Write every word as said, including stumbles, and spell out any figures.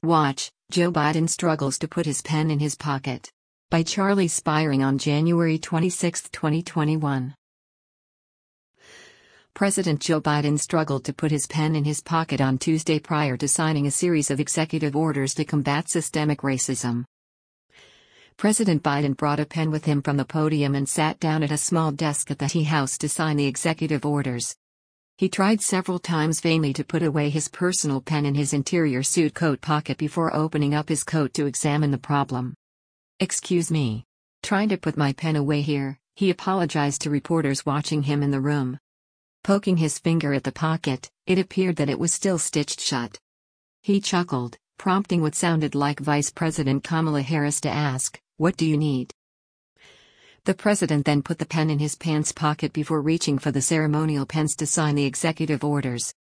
Watch, Joe Biden struggles to put his pen in his pocket. By Charlie Spiring on January twenty-sixth, twenty twenty-one. President Joe Biden struggled to put his pen in his pocket on Tuesday prior to signing a series of executive orders to combat systemic racism. President Biden brought a pen with him from the podium and sat down at a small desk at the Tea House to sign the executive orders. He tried several times vainly to put away his personal pen in his interior suit coat pocket before opening up his coat to examine the problem. "Excuse me. Trying to put my pen away here," he apologized to reporters watching him in the room. Poking his finger at the pocket, it appeared that it was still stitched shut. He chuckled, prompting what sounded like Vice President Kamala Harris to ask, "What do you need?" The president then put the pen in his pants pocket before reaching for the ceremonial pens to sign the executive orders.